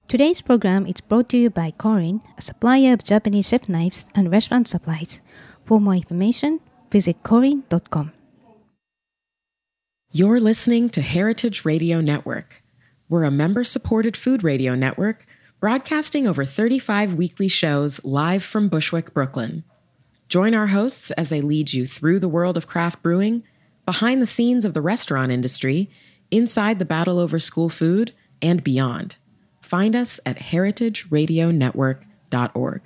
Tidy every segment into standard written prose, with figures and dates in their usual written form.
Today's program is brought to you by Korin, a supplier of Japanese chef knives and restaurant supplies. For more information, visit korin.com. You're listening to Heritage Radio Network. We're a member-supported food radio network broadcasting over 35 weekly shows live from Bushwick, Brooklyn. Join our hosts as they lead you through the world of craft brewing, behind the scenes of the restaurant industry, inside the battle over school food, and beyond. Find us at heritageradionetwork.org.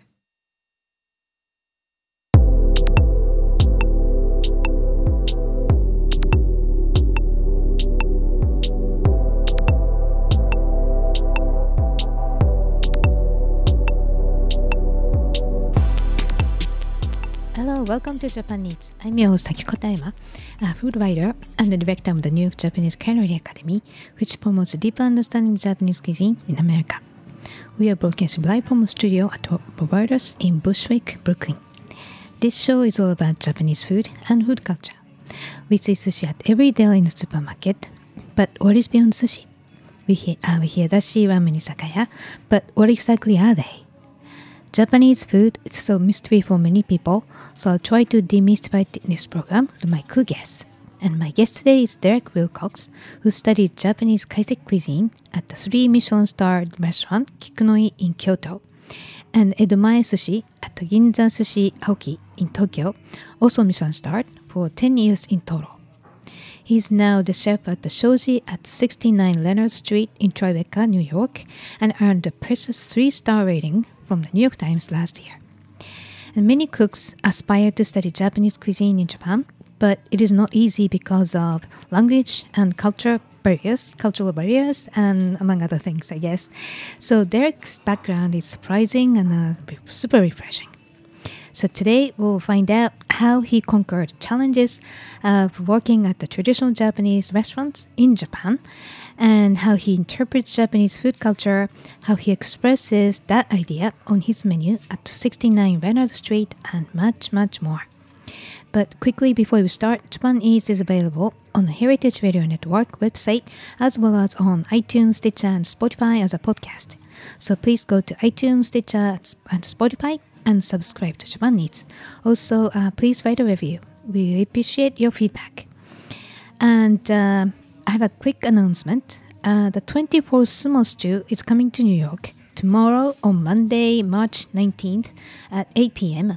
Hello, welcome to Japan Eats. I'm your host Takiko Taima, a food writer and the director of the New York Japanese Culinary Academy, which promotes a deeper understanding of Japanese cuisine in America. We are broadcasting live from a studio at our providers in Bushwick, Brooklyn. This show is all about Japanese food and food culture. We see sushi at every deli in the supermarket, but what is beyond sushi? We hear dashi, ramen, izakaya, but what exactly are they? Japanese food is still a mystery for many people, so I'll try to demystify it in this program with my co-guests. And my guest today is Derek Wilcox, who studied Japanese kaiseki cuisine at the 3 Michelin-starred restaurant Kikunoi in Kyoto, and Edomae Sushi at the Ginza Sushi Aoki in Tokyo, also Michelin-starred, for 10 years in total. He's now the chef at the Shoji at 69 Leonard Street in Tribeca, New York, and earned a precious 3-star rating from the New York Times last year. And many cooks aspire to study Japanese cuisine in Japan, but it is not easy because of language and cultural barriers, and among other things, I guess. So Derek's background is surprising and super refreshing. So today we'll find out how he conquered challenges of working at the traditional Japanese restaurants in Japan, and how he interprets Japanese food culture, how he expresses that idea on his menu at 69 Leonard Street, and much, much more. But quickly before we start, Japan Eats is available on the Heritage Radio Network website, as well as on iTunes, Stitcher, and Spotify as a podcast. So please go to iTunes, Stitcher, and Spotify and subscribe to Japan Eats. Also, please write a review. We really appreciate your feedback. And I have a quick announcement. The 24th Sumo Stew is coming to New York tomorrow on Monday, March 19th at 8 p.m.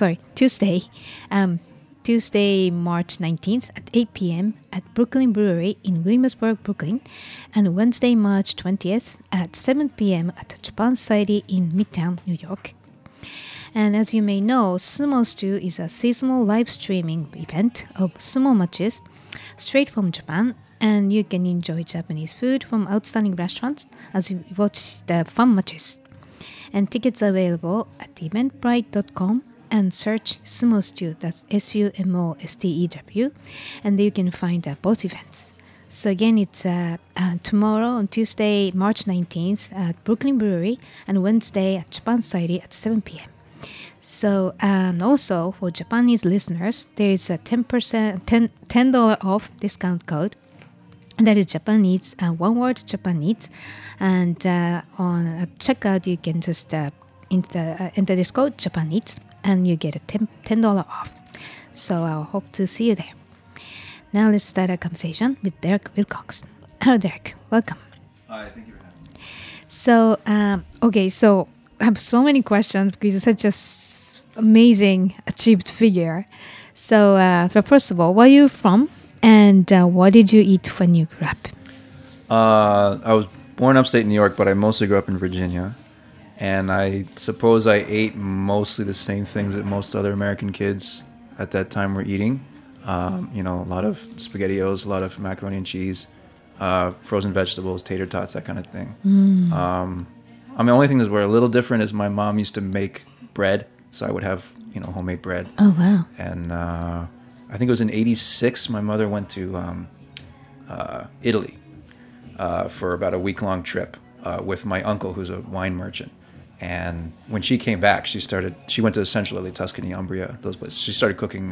Tuesday, March 19th at 8 p.m. at Brooklyn Brewery in Williamsburg, Brooklyn, and Wednesday, March 20th at 7 p.m. at the Japan Society in Midtown, New York. And as you may know, Sumo Stew is a seasonal live streaming event of sumo matches straight from Japan, and you can enjoy Japanese food from outstanding restaurants as you watch the fun matches. And tickets are available at eventbrite.com and search Sumo Stew, that's SUMOSTEW, and there you can find both events. So again, it's tomorrow on Tuesday, March 19th at Brooklyn Brewery, and Wednesday at Japan Society at 7 p.m. So, and also for Japanese listeners, there is a $10 off discount code. And that is Japan Eats, one word, Japan Eats. And on checkout, you can just enter this code, Japan Eats, and you get a $10 off. So I hope to see you there. Now let's start a conversation with Derek Wilcox. Hello, Derek. Welcome. Hi, thank you for having me. So, so I have so many questions because it's such an amazing achieved figure. So first of all, where are you from, and what did you eat when you grew up? I was born upstate New York, but I mostly grew up in Virginia. And I suppose I ate mostly the same things that most other American kids at that time were eating. A lot of SpaghettiOs, a lot of macaroni and cheese, frozen vegetables, tater tots, that kind of thing. The only thing that were a little different is my mom used to make bread, so I would have, homemade bread. Oh, wow. And I think it was in '86, my mother went to Italy for about a week-long trip with my uncle, who's a wine merchant. And when she came back, she went to Central Italy, Tuscany, Umbria, those places. She started cooking,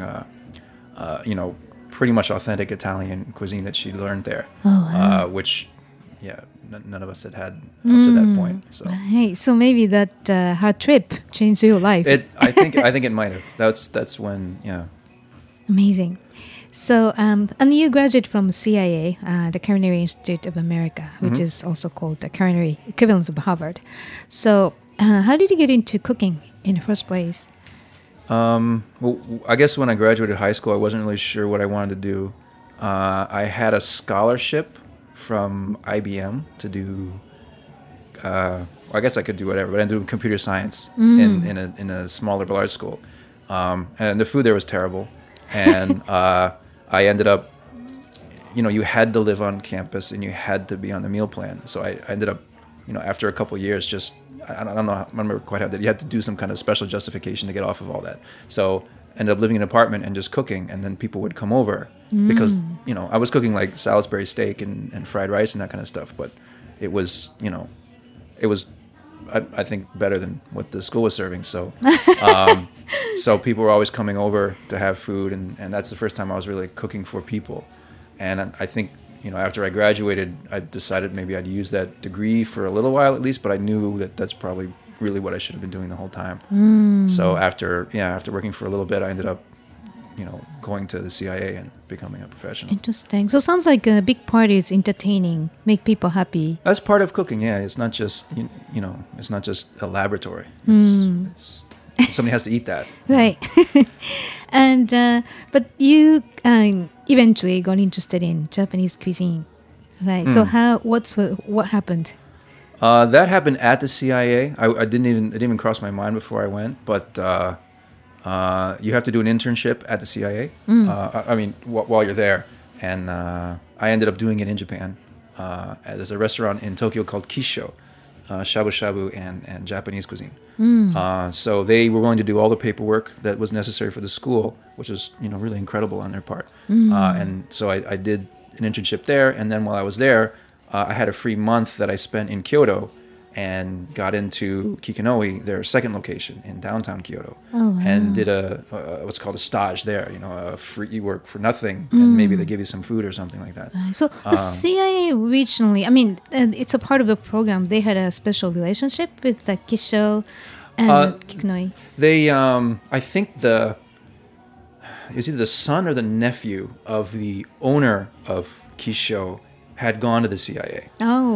pretty much authentic Italian cuisine that she learned there, oh, wow. Which, none of us had up to that point. So Right. So maybe that her trip changed your life. I think it might have. That's when Amazing. So, and you graduated from CIA, the Culinary Institute of America, which is also called the culinary equivalent of Harvard. So, how did you get into cooking in the first place? Well, I guess when I graduated high school, I wasn't really sure what I wanted to do. I had a scholarship from IBM to do. I guess I could do whatever, but I did computer science in a small liberal arts school, and the food there was terrible, and I ended up, you had to live on campus and you had to be on the meal plan. So I ended up, after a couple of years, just I don't know, I remember quite how that you had to do some kind of special justification to get off of all that. So I ended up living in an apartment and just cooking, and then people would come over because I was cooking like Salisbury steak and fried rice and that kind of stuff, but it was I think better than what the school was serving. So so people were always coming over to have food, and that's the first time I was really cooking for people. And I think after I graduated, I decided maybe I'd use that degree for a little while at least, but I knew that that's probably really what I should have been doing the whole time. So after working for a little bit, I ended up going to the CIA and becoming a professional. Interesting. So sounds like a big part is entertaining, make people happy. That's part of cooking. Yeah, it's not just it's not just a laboratory. It's somebody has to eat that. Right. And but you eventually got interested in Japanese cuisine, right? So what happened? That happened at the CIA. It didn't even cross my mind before I went, but you have to do an internship at the CIA. While you're there, and I ended up doing it in Japan. There's a restaurant in Tokyo called Kisho, shabu shabu and Japanese cuisine. So they were willing to do all the paperwork that was necessary for the school, which was really incredible on their part. And so I did an internship there, and then while I was there, I had a free month that I spent in Kyoto and got into Kikinoi, their second location in downtown Kyoto, and did what's called a stage there. A free, you work for nothing, and maybe they give you some food or something like that. So the CIA originally, it's a part of the program. They had a special relationship with the Kisho and Kikinoi. They, I think it's either the son or the nephew of the owner of Kisho had gone to the CIA.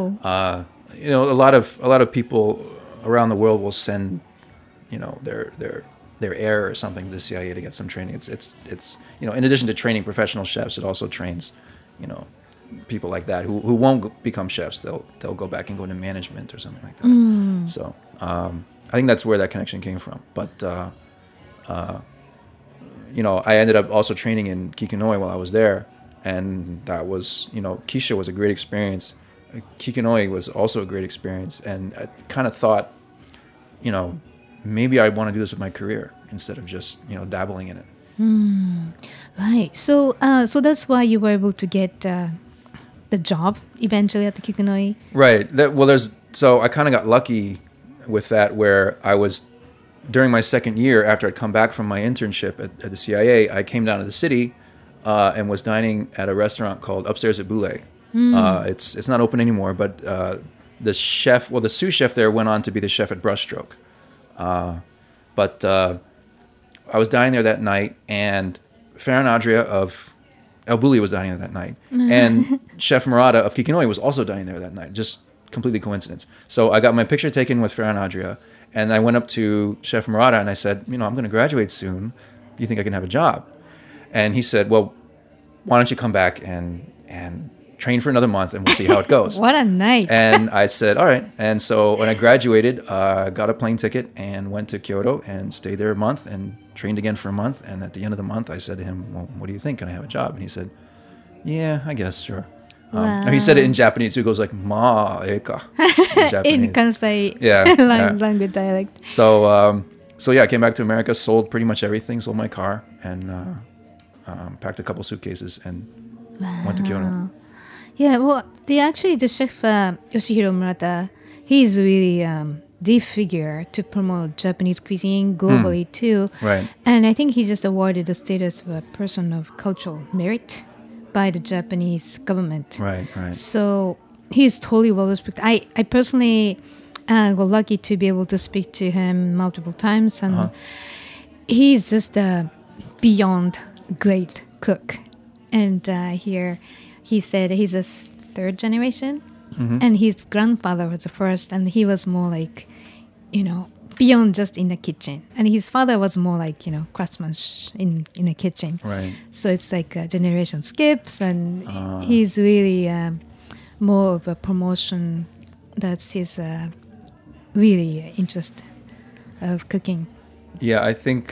A lot of people around the world will send, their heir or something to the CIA to get some training. It's in addition to training professional chefs, it also trains, people like that who won't become chefs. They'll go back and go into management or something like that. So I think that's where that connection came from. But I ended up also training in Kikinoi while I was there, and that was Kisho was a great experience. Kikinoi was also a great experience, and I kind of thought, maybe I want to do this with my career instead of just dabbling in it. Right. So that's why you were able to get the job eventually at the Kikinoi. Right. So I kind of got lucky with that, where I was during my second year after I'd come back from my internship at the CIA. I came down to the city and was dining at a restaurant called Upstairs at Boulé. It's not open anymore, but the sous chef there went on to be the chef at Brushstroke. But I was dining there that night, and Ferran Adria of El Bulli was dining there that night, and Chef Murata of Kikinoi was also dining there that night. Just completely coincidence. So I got my picture taken with Ferran Adria, and I went up to Chef Murata and I said, I'm going to graduate soon. Do you think I can have a job? And he said, well, why don't you come back and train for another month and we'll see how it goes. What a night. And I said, all right. And so when I graduated, I got a plane ticket and went to Kyoto and stayed there a month and trained again for a month. And at the end of the month, I said to him, well, what do you think? Can I have a job? And he said, yeah, I guess, sure. Wow. He said it in Japanese, so he goes like, ma eka. In Kansai language dialect. So yeah, I came back to America, sold pretty much everything, sold my car, and packed a couple suitcases and went to Kyoto. Yeah, well, the chef Yoshihiro Murata, he's really the figure to promote Japanese cuisine globally too. Right. And I think he just awarded the status of a person of cultural merit by the Japanese government. Right. So he's totally well respected. I personally got lucky to be able to speak to him multiple times, and he's just a beyond great cook. And here he said he's a third generation, and his grandfather was the first, and he was more like, beyond just in the kitchen. And his father was more like, craftsman in the kitchen. Right. So it's like a generation skips, and he's really more of a promotion. That's his really interest of cooking. Yeah, I think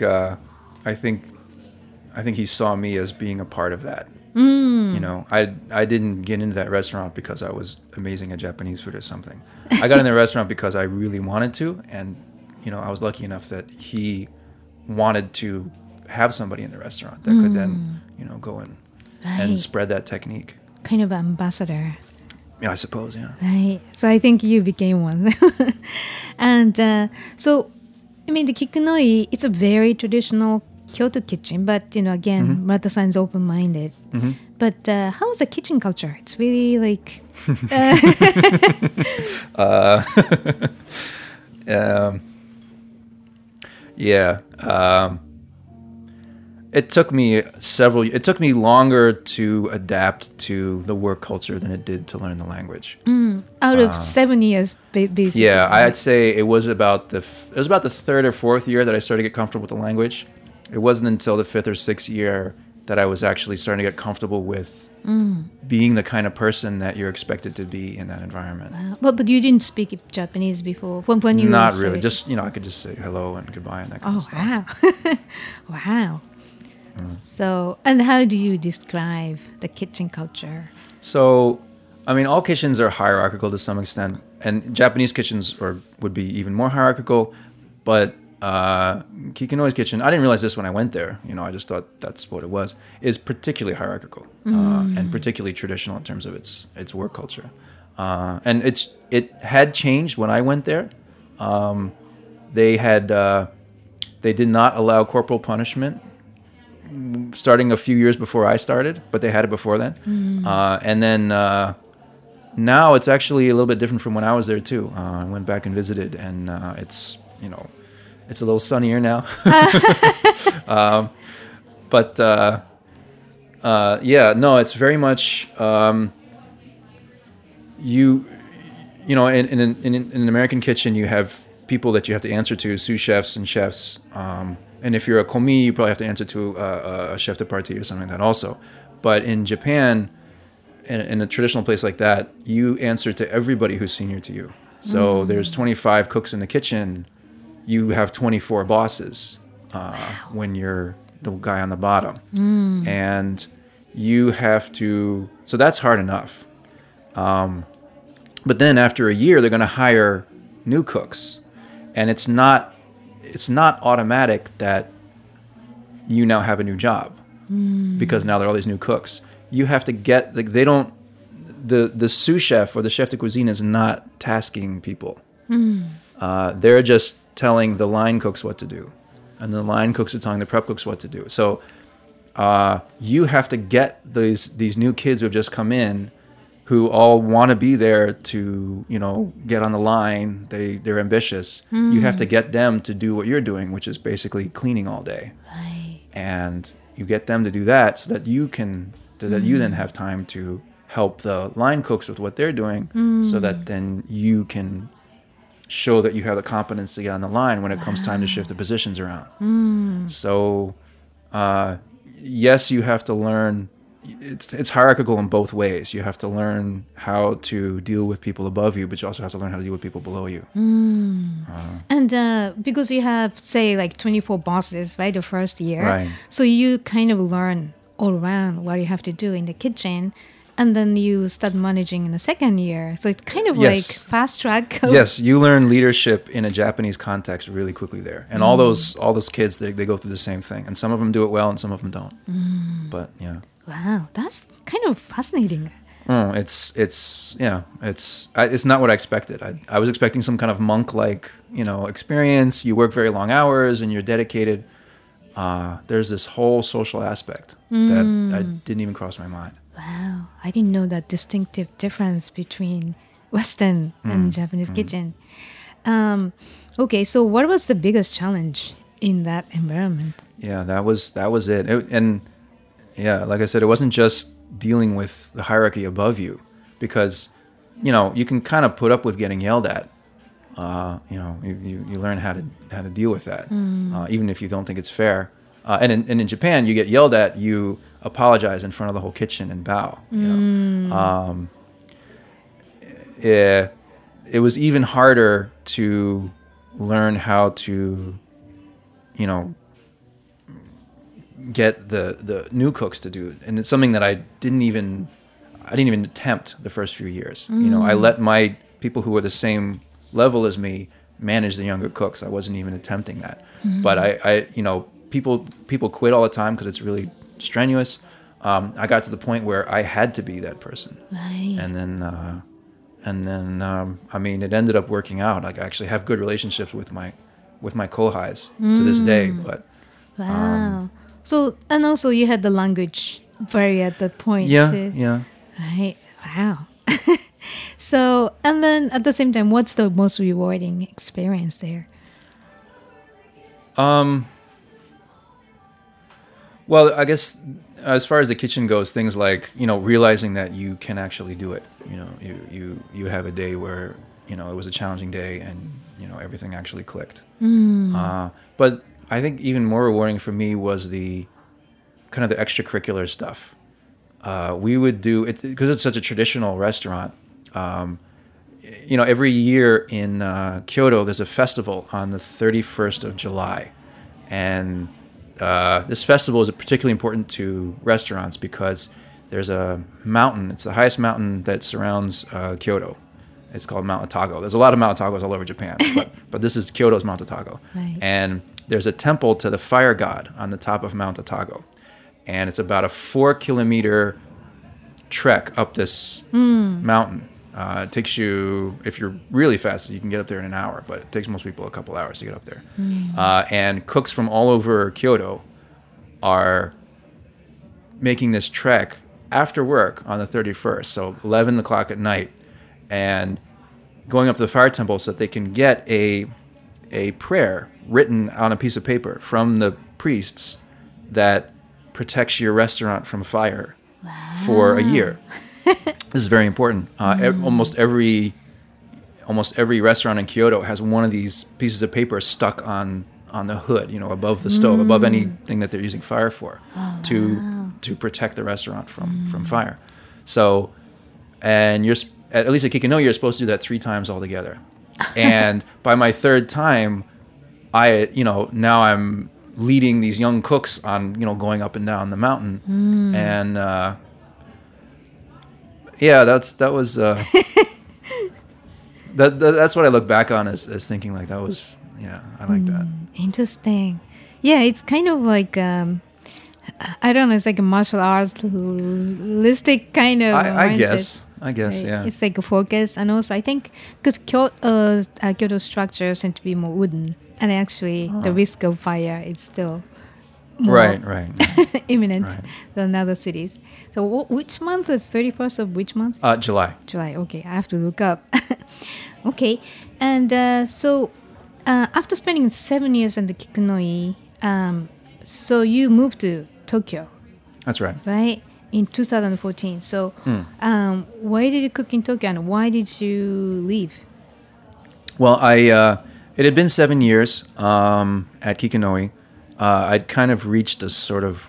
he saw me as being a part of that. I didn't get into that restaurant because I was amazing at Japanese food or something. I got in the restaurant because I really wanted to, and I was lucky enough that he wanted to have somebody in the restaurant that could then go in and spread that technique. Kind of ambassador. Yeah, I suppose. Yeah. Right. So I think you became one. And so, I mean, the kikunoi, it's a very traditional Kyoto kitchen, but again, Murata-san is open-minded. But how's the kitchen culture? It's really like it took me longer to adapt to the work culture than it did to learn the language. Out of 7 years, basically. Yeah, I'd say it was about the third or fourth year that I started to get comfortable with the language. It wasn't until the fifth or sixth year that I was actually starting to get comfortable with being the kind of person that you're expected to be in that environment. Wow. But you didn't speak Japanese before? When you Not really. Just, I could just say hello and goodbye and that kind of stuff. Wow. Wow. So, and how do you describe the kitchen culture? So, I mean, all kitchens are hierarchical to some extent, and Japanese kitchens would be even more hierarchical, but Kikunoi's kitchen, I didn't realize this when I went there, I just thought that's what it was, is particularly hierarchical and particularly traditional in terms of its work culture. And it had changed when I went there. They did not allow corporal punishment starting a few years before I started, but they had it before then. And then now it's actually a little bit different from when I was there too. I went back and visited, and it's it's a little sunnier now. But it's very much in an American kitchen you have people that you have to answer to, sous chefs and chefs. And if you're a komi, you probably have to answer to a chef de partie or something like that also. But in Japan, in a traditional place like that, you answer to everybody who's senior to you. So there's 25 cooks in the kitchen. You have 24 bosses when you're the guy on the bottom. And you have to... So that's hard enough. But then after a year, they're going to hire new cooks. And it's not automatic that you now have a new job because now there are all these new cooks. You have to get... The sous chef or the chef de cuisine is not tasking people. They're just telling the line cooks what to do, and the line cooks are telling the prep cooks what to do. So you have to get these new kids who have just come in, who all want to be there to get on the line. They're ambitious. You have to get them to do what you're doing, which is basically cleaning all day. Right. And you get them to do that so that you then have time to help the line cooks with what they're doing, so that then you can show that you have the competence to get on the line when it comes time to shift the positions around. So, yes, you have to learn. It's hierarchical in both ways. You have to learn how to deal with people above you, but you also have to learn how to deal with people below you. And because you have, say, like 24 bosses, right, the first year, right. So you kind of learn all around what you have to do in the kitchen. And then you start managing in the second year. So it's kind of like fast track. Yes, you learn leadership in a Japanese context really quickly there. And all those kids, they go through the same thing. And some of them do it well and some of them don't. But yeah. Wow, that's kind of fascinating. It's not what I expected. I was expecting some kind of monk-like, experience. You work very long hours and you're dedicated. There's this whole social aspect that didn't even cross my mind. Wow, I didn't know that distinctive difference between Western and Japanese kitchen. Okay, so what was the biggest challenge in that environment? Yeah, that was it. And yeah, like I said, it wasn't just dealing with the hierarchy above you, because you can kind of put up with getting yelled at. You learn how to deal with that, even if you don't think it's fair. And in Japan, you get yelled at, you apologize in front of the whole kitchen and bow. It was even harder to learn how to, get the new cooks to do it. And it's something that I didn't even attempt the first few years. I let my people who were the same level as me manage the younger cooks. I wasn't even attempting that. But I people quit all the time because it's really strenuous. I got to the point where I had to be that person. Right. And then it ended up working out. Like, I actually have good relationships with my kohais to this day. But wow. So, and also you had the language barrier at that point. Yeah. Right. Wow. So, and then at the same time, what's the most rewarding experience there? Well, I guess as far as the kitchen goes, things like, realizing that you can actually do it. You have a day where, it was a challenging day and, everything actually clicked. But I think even more rewarding for me was the kind of the extracurricular stuff. We would do it because it's such a traditional restaurant. Every year in Kyoto, there's a festival on the 31st of July. And this festival is particularly important to restaurants because there's a mountain. It's the highest mountain that surrounds Kyoto. It's called Mount Otago. There's a lot of Mount Otagos all over Japan, but this is Kyoto's Mount Otago. Right. And there's a temple to the fire god on the top of Mount Otago. And it's about a 4-kilometer trek up this mountain. It takes you, if you're really fast, you can get up there in an hour, but it takes most people a couple hours to get up there. And cooks from all over Kyoto are making this trek after work on the 31st, so 11 o'clock at night, and going up to the fire temple so that they can get a prayer written on a piece of paper from the priests that protects your restaurant from fire for a year. This is very important. Almost every restaurant in Kyoto has one of these pieces of paper stuck on the hood, above the stove, above anything that they're using fire for, to protect the restaurant from fire. So, and you're at least at Kikino, you're supposed to do that 3 times altogether. And by my 3rd time, now I'm leading these young cooks on, going up and down the mountain, and that was that's what I look back on as thinking like that was I like that. Interesting. Yeah, it's kind of like I don't know. It's like a martial arts holistic kind of. I guess. Right? Yeah. It's like a focus, and also I think because Kyoto structures tend to be more wooden, and actually the risk of fire is still more right. imminent than other cities. So which month? The 31st of which month? July. July. Okay, I have to look up. Okay, and so after spending 7 years in the Kikunoi, so you moved to Tokyo. That's right. Right? In 2014. So why did you cook in Tokyo and why did you leave? Well, it had been 7 years at Kikunoi. I'd kind of reached a sort of,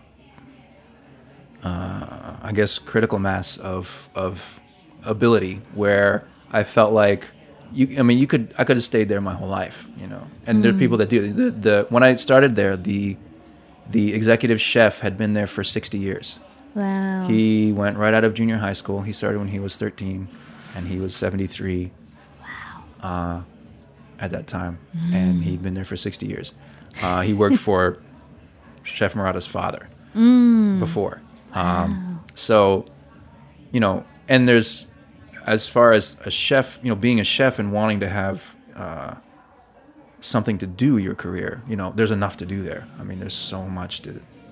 I guess, critical mass of ability where I felt like I could have stayed there my whole life, And there are people that do. When I started there, the executive chef had been there for 60 years. Wow. He went right out of junior high school. He started when he was 13, and he was 73. Wow. At that time, and he'd been there for 60 years. He worked for Chef Murata's father before. So, and there's, as far as a chef, being a chef and wanting to have something to do your career, there's enough to do there. I mean, there's so much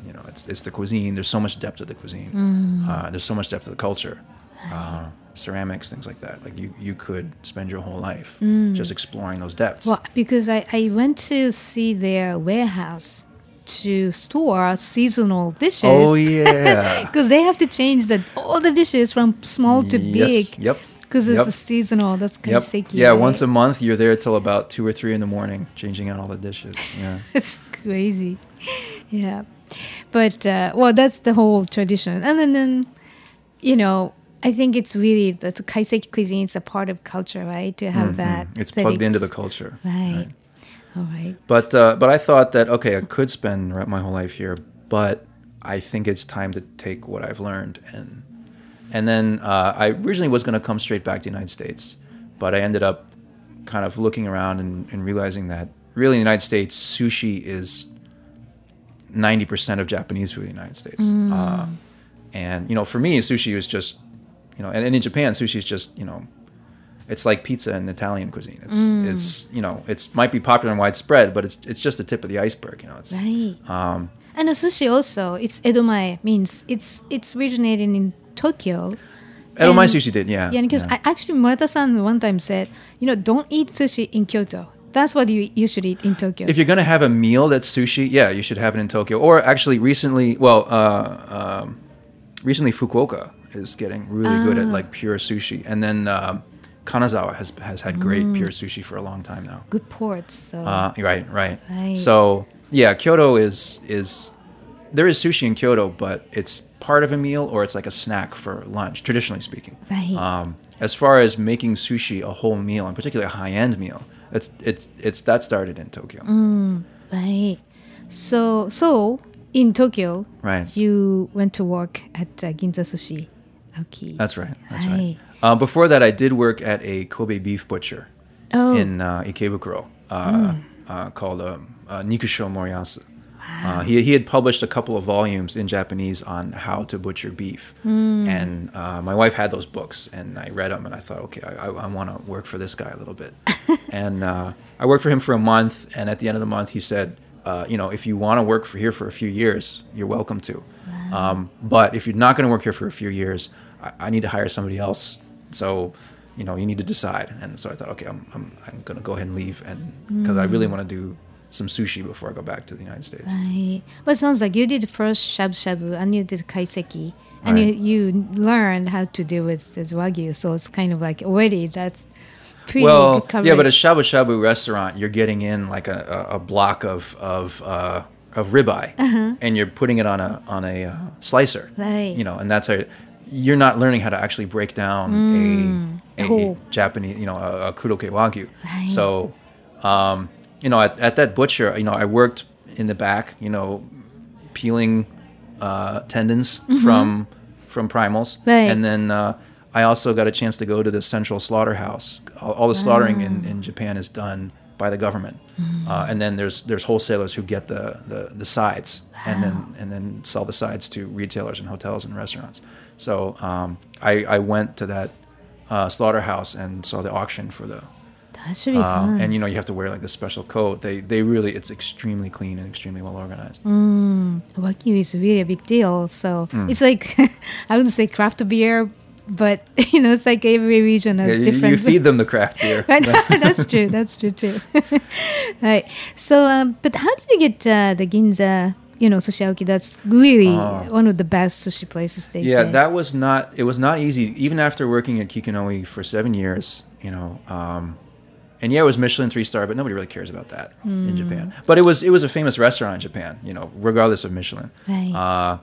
it's the cuisine. There's so much depth to the cuisine. There's so much depth to the culture. Ceramics, things like that. Like you could spend your whole life just exploring those depths. Well, because I went to see their warehouse to store seasonal dishes. Oh yeah. Because they have to change all the dishes from small to big. Yes. Yep. Because it's seasonal. That's kaiseki. Yeah, right? once a month you're there till about 2 or 3 in the morning, changing out all the dishes. Yeah. It's crazy. Yeah. But that's the whole tradition. And then I think it's really that the kaiseki cuisine is a part of culture, right? To have that. It's plugged into the culture. Right. All right. But I thought that, okay, I could spend my whole life here, but I think it's time to take what I've learned. And then I originally was going to come straight back to the United States, but I ended up kind of looking around and realizing that really in the United States, sushi is 90% of Japanese food in the United States. And, for me, sushi was just, and in Japan, sushi is just, it's like pizza and Italian cuisine. It's might be popular and widespread, but it's just the tip of the iceberg. Right. And the sushi also, it's edomae, means it's originated in Tokyo. Edomae sushi did, yeah. Yeah, because actually Murata-san one time said, don't eat sushi in Kyoto. That's what you should eat in Tokyo. If you're going to have a meal that's sushi, yeah, you should have it in Tokyo. Or actually recently Fukuoka is getting really good at like pure sushi. And then Kanazawa has had great pure sushi for a long time now. Good ports. So. Right. So yeah, Kyoto is there is sushi in Kyoto, but it's part of a meal or it's like a snack for lunch, traditionally speaking. Right. As far as making sushi a whole meal, and particularly a high-end meal, it's that started in Tokyo. Right. So in Tokyo, right, you went to work at Ginza Sushi. Okay. That's right. Before that, I did work at a Kobe beef butcher in Ikebukuro called Nikusho Moriyasu. Wow. He had published a couple of volumes in Japanese on how to butcher beef. And my wife had those books, and I read them, and I thought, okay, I want to work for this guy a little bit. And I worked for him for a month, and at the end of the month, he said, if you want to work here for a few years, you're welcome to. Wow. But if you're not going to work here for a few years, I need to hire somebody else. So, you need to decide. And so I thought, okay, I'm going to go ahead and leave, and because I really want to do some sushi before I go back to the United States. Right. But it sounds like you did first shabu-shabu and you did kaiseki, and you learned how to deal with this wagyu. So it's kind of like already that's pretty good coverage. Yeah, but a shabu-shabu restaurant, you're getting in like a block of ribeye, and you're putting it on a slicer. Right. And that's how you're not learning how to actually break down a Japanese, a kuroke wagyu. Right. So, at that butcher, I worked in the back, peeling tendons from primals. Right. And then I also got a chance to go to the central slaughterhouse. All the slaughtering in Japan is done by the government. And then there's wholesalers who get the sides and then sell the sides to retailers and hotels and restaurants. So I went to that slaughterhouse and saw the auction for the. That's really fun. And you have to wear like this special coat. They really, it's extremely clean and extremely well organized. Wagyu is really a big deal. So it's like I wouldn't say craft beer, but it's like every region has different. You feed them the craft beer. Right? That's true. That's true too. Right. So, but how did you get the Ginza? Sushiaoki, that's really one of the best sushi places they say. Yeah, it was not easy. Even after working at Kikinoi for 7 years, and yeah, it was Michelin 3-star, but nobody really cares about that in Japan. But it was a famous restaurant in Japan, regardless of Michelin. Right.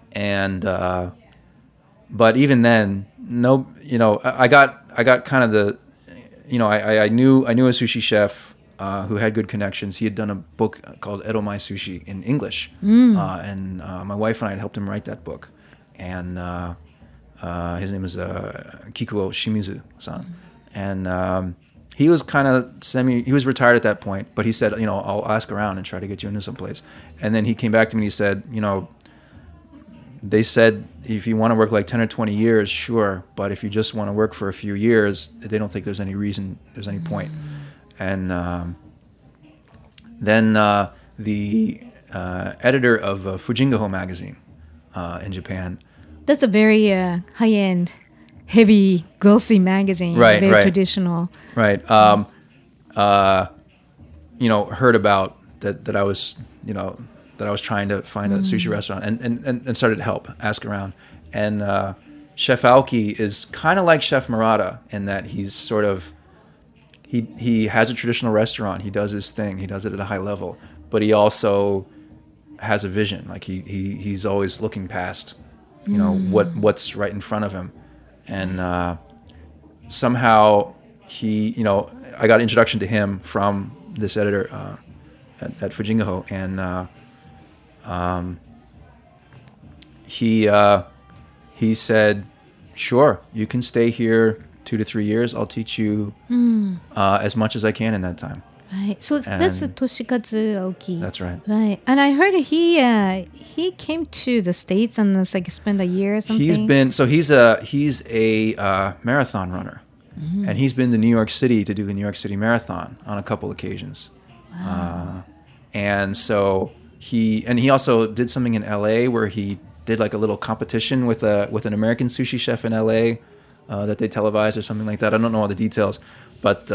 But even then, I got kind of the, I knew a sushi chef who had good connections. He had done a book called Edomae Sushi in English, and my wife and I had helped him write that book. And his name is Kikuo Shimizu-san, and he was kind of he was retired at that point, but he said, I'll ask around and try to get you into some place. And then he came back to me and he said, they said if you want to work like 10 or 20 years, sure, but if you just want to work for a few years, they don't think there's any point. And then editor of Fujingaho magazine in Japan. That's a very high-end, heavy, glossy magazine. Right, very right. traditional. Right. Heard about that I was, that I was trying to find a sushi restaurant and started to ask around. And Chef Aoki is kind of like Chef Murata in that he's sort of, he has a traditional restaurant. He does his thing. He does it at a high level. But he also has a vision. Like he's always looking past, what's right in front of him. And somehow I got an introduction to him from this editor at Fujingaho, and he said, "Sure, you can stay here 2 to 3 years. I'll teach you as much as I can in that time." Right. So that's Toshikatsu Aoki. That's right. Right. And I heard he came to the States and was spent a year or something. He's a marathon runner. And he's been to New York City to do the New York City Marathon on a couple occasions. Wow. And so he also did something in LA where he did like a little competition with an American sushi chef in LA that they televised or something like that. I don't know all the details, but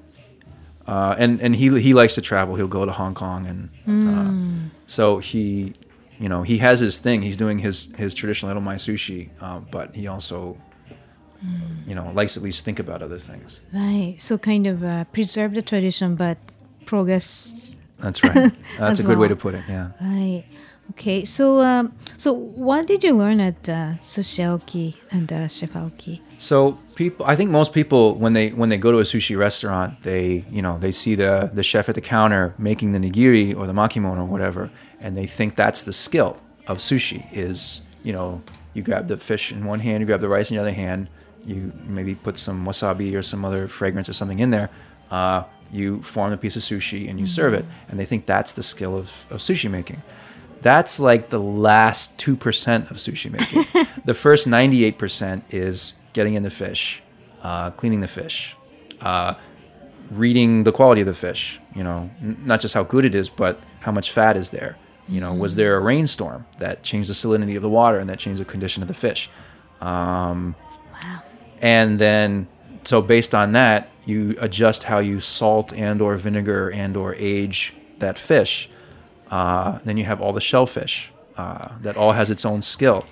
and he likes to travel. He'll go to Hong Kong, and so he has his thing. He's doing his traditional Edomae sushi, but he also likes to at least think about other things. Right. So kind of preserve the tradition, but progress. That's right. That's a good way to put it. Yeah. Right. Okay. So what did you learn at Sushi Aoki and Chef Aoki? So I think most people when they go to a sushi restaurant, they see the chef at the counter making the nigiri or the makimono or whatever, and they think that's the skill of sushi. Is you grab the fish in one hand, you grab the rice in the other hand, you maybe put some wasabi or some other fragrance or something in there, you form a piece of sushi and you serve it, and they think that's the skill of sushi making. That's like the last 2% of sushi making. The first 98% is getting in the fish, cleaning the fish, reading the quality of the fish, not just how good it is, but how much fat is there. Was there a rainstorm that changed the salinity of the water and that changed the condition of the fish? Wow. And then, so based on that, you adjust how you salt and or vinegar and or age that fish. Then you have all the shellfish that all has its own skill.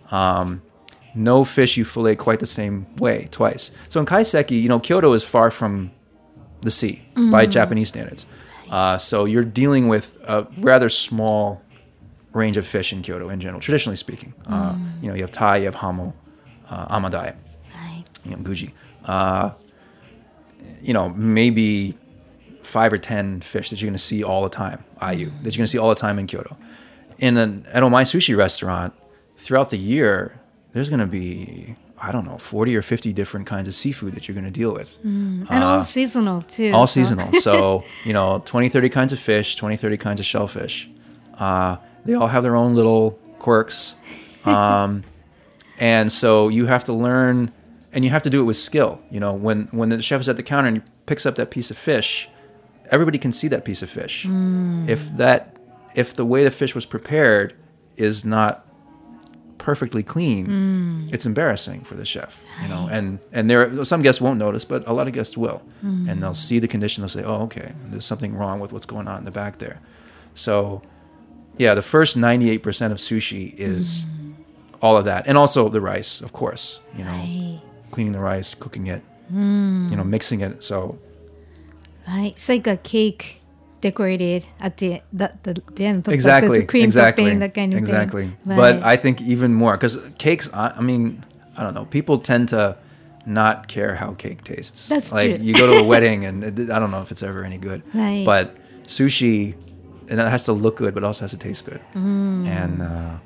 No fish you fillet quite the same way twice. So in kaiseki, Kyoto is far from the sea by Japanese standards. So you're dealing with a rather small range of fish in Kyoto in general, traditionally speaking. You have tai, you have hamo, amadai, guji. Maybe 5 or 10 fish that you're going to see all the time, ayu, that you're going to see all the time in Kyoto. In an Edomae sushi restaurant, throughout the year, there's going to be, 40 or 50 different kinds of seafood that you're going to deal with. And all seasonal, too. All seasonal. So, 20, 30 kinds of fish, 20, 30 kinds of shellfish. They all have their own little quirks. And so you have to learn, and you have to do it with skill. When the chef is at the counter and he picks up that piece of fish, everybody can see that piece of fish. If the way the fish was prepared is not perfectly clean, it's embarrassing for the chef. And there some guests won't notice, but a lot of guests will, and they'll see the condition. They'll say, "Oh, okay, there's something wrong with what's going on in the back there." So, yeah, the first 98% of sushi is all of that, and also the rice, of course. Cleaning the rice, cooking it, mixing it. So. Right. It's like a cake decorated at the end of exactly, the cream exactly, topping, that kind of exactly. thing. Right. But I think even more, because cakes, I don't know, people tend to not care how cake tastes. That's like true. You go to a wedding and I don't know if it's ever any good. Right. But sushi, and it has to look good, but it also has to taste good. And,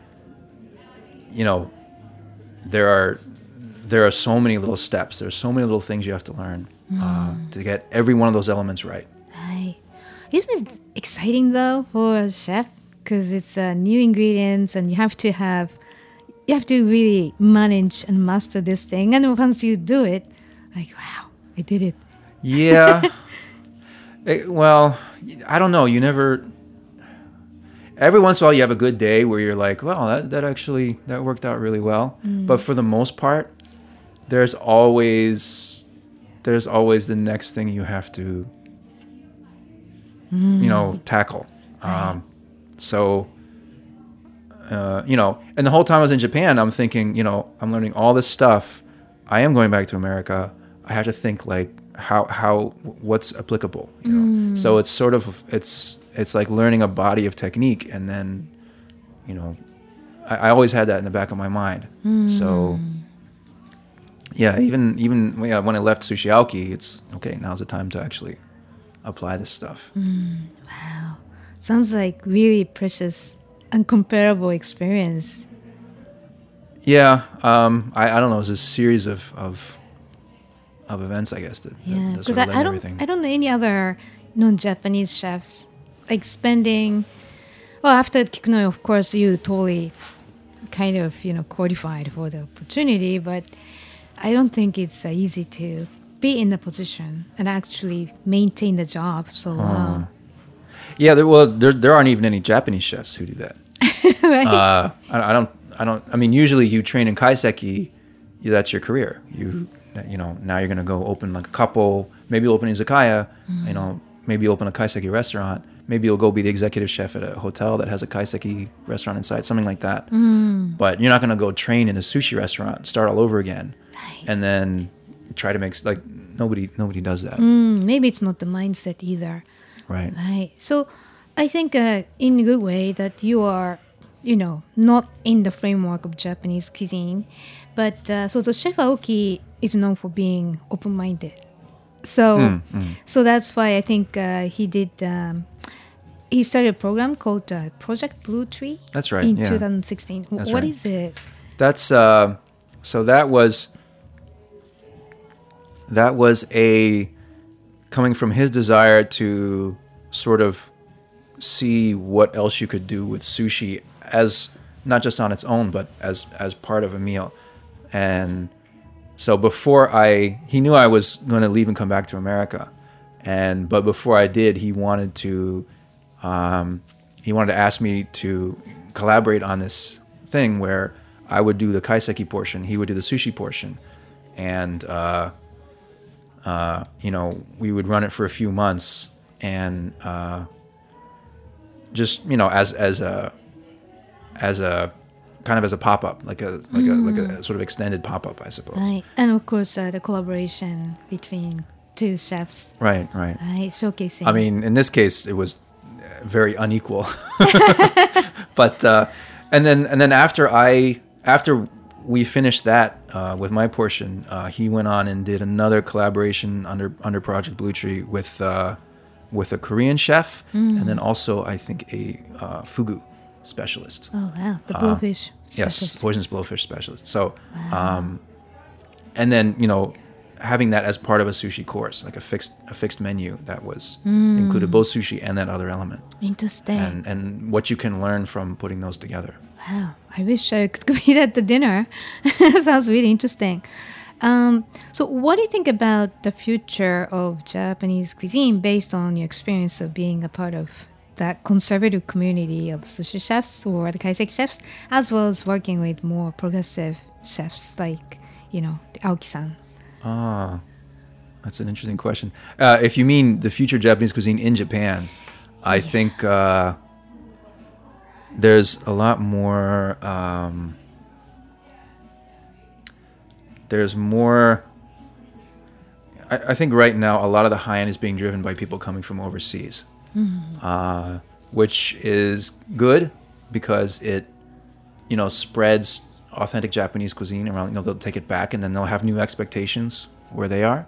there are so many little steps. There are so many little things you have to learn to get every one of those elements right. Right. Isn't it exciting though for a chef? Because it's new ingredients, and you have to really manage and master this thing. And once you do it, like, wow, I did it. Yeah. Well, I don't know. You never. every once in a while you have a good day where you're like, well, that worked out really well. But for the most part, there's always the next thing you have to, tackle. So, and the whole time I was in Japan, I'm thinking, I'm learning all this stuff. I am going back to America. I have to think like what's applicable, So it's sort of, it's like learning a body of technique. And then, I always had that in the back of my mind. So yeah, even when I left Sushi Aoki, it's okay. Now's the time to actually apply this stuff. Wow, sounds like really precious, uncomparable experience. Yeah, I don't know. It's a series of events, I guess, that Because sort of led everything. I don't know any other non-Japanese chefs like spending. Well, after Kikunoe, of course, you totally kind of qualified for the opportunity, but I don't think it's easy to be in the position and actually maintain the job. So yeah, there aren't even any Japanese chefs who do that. right. I don't. I mean, usually you train in kaiseki, that's your career. Now you're gonna go open like a couple, maybe open izakaya, maybe open a kaiseki restaurant. Maybe you'll go be the executive chef at a hotel that has a kaiseki restaurant inside, something like that. But you're not gonna go train in a sushi restaurant, start all over again, and then try to make like nobody does that. Maybe it's not the mindset either. Right. Right. So I think in a good way that you are, not in the framework of Japanese cuisine, but so the Chef Aoki is known for being open-minded. So so that's why I think he did. He started a program called Project Blue Tree. That's right. In yeah. 2016. That's What right. is it? That's so that was coming from his desire to sort of see what else you could do with sushi as not just on its own, but as part of a meal. And so he knew I was going to leave and come back to America. But before I did, he wanted to ask me to collaborate on this thing where I would do the kaiseki portion, he would do the sushi portion. And, we would run it for a few months and, just, as a kind of as a pop-up, like a sort of extended pop-up, I suppose. Right. And of course, the collaboration between two chefs. Right. Right. Showcasing. I mean, in this case, it was very unequal. But and then after we finished that with my portion, he went on and did another collaboration under Project Blue Tree with a Korean chef, and then also I think a fugu specialist. Oh wow, the blowfish specialist. Yes, poisonous blowfish specialist. So, and then having that as part of a sushi course, like a fixed menu that was included both sushi and that other element. Interesting. And what you can learn from putting those together. Wow, I wish I could be at the dinner. Sounds really interesting. So what do you think about the future of Japanese cuisine based on your experience of being a part of that conservative community of sushi chefs or the kaiseki chefs, as well as working with more progressive chefs like, Aoki-san? That's an interesting question. If you mean the future Japanese cuisine in Japan, I think there's a lot more. There's more. I think right now a lot of the high end is being driven by people coming from overseas, which is good because it, spreads authentic Japanese cuisine around. They'll take it back and then they'll have new expectations where they are.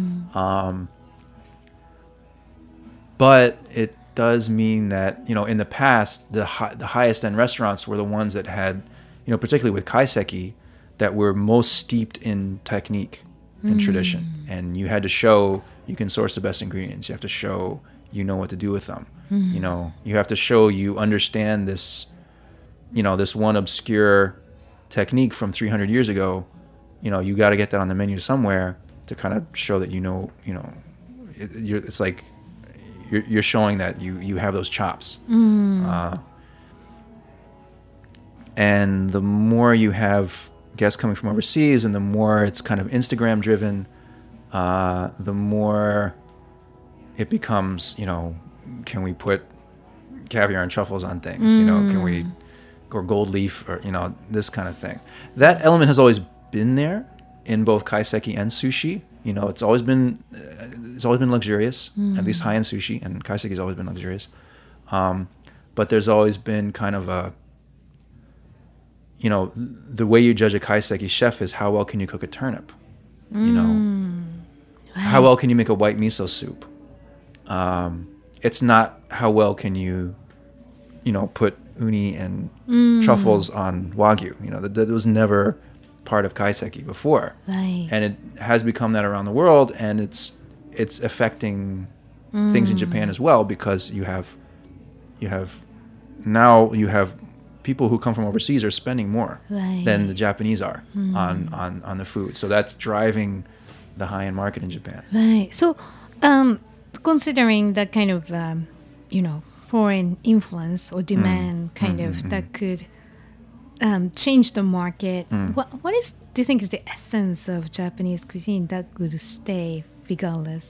But it does mean that in the past the highest end restaurants were the ones that had, particularly with kaiseki, that were most steeped in technique and tradition, and you had to show you can source the best ingredients. You have to show what to do with them. You have to show you understand this, this one obscure technique from 300 years ago. You got to get that on the menu somewhere to kind of show that it's like you're showing that you have those chops. And the more you have guests coming from overseas, and the more it's kind of Instagram driven, the more it becomes, can we put caviar and truffles on things? Can we, or gold leaf, or this kind of thing. That element has always been there in both kaiseki and sushi. It's always been luxurious, at least high-end sushi, and kaiseki has always been luxurious. But there's always been kind of a, the way you judge a kaiseki chef is how well can you cook a turnip, how well can you make a white miso soup. It's not how well can you, put uni and truffles on wagyu. That was never part of kaiseki before, right. And it has become that around the world, and it's affecting things in Japan as well, because you have people who come from overseas are spending more right. than the Japanese are on the food. So that's driving the high-end market in Japan. Right. So, considering that kind of, foreign influence or demand that could change the market, what do you think is the essence of Japanese cuisine that could stay regardless?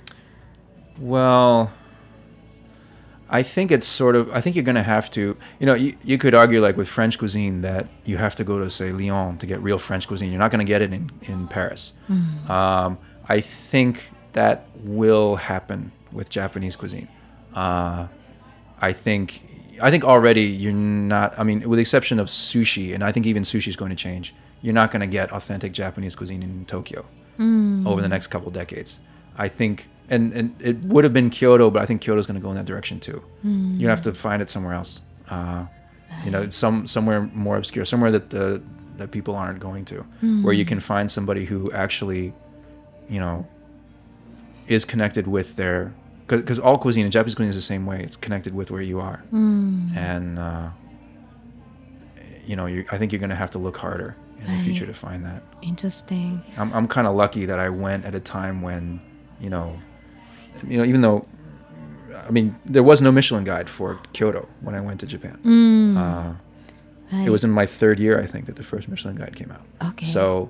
Well, I think you're going to have to, you could argue like with French cuisine that you have to go to, say, Lyon to get real French cuisine. You're not going to get it in Paris. I think that will happen with Japanese cuisine. I think already you're not, with the exception of sushi, and I think even sushi is going to change, you're not going to get authentic Japanese cuisine in Tokyo over the next couple decades. I think, and it would have been Kyoto, but I think Kyoto's going to go in that direction too. You're going to have to find it somewhere else. Somewhere more obscure, somewhere that people aren't going to, where you can find somebody who actually, is connected with their, because all cuisine, and Japanese cuisine is the same way. It's connected with where you are, and I think you're going to have to look harder in the future to find that. Interesting. I'm kind of lucky that I went at a time when, even though, there was no Michelin guide for Kyoto when I went to Japan. Right. It was in my third year, I think, that the first Michelin guide came out. Okay. So,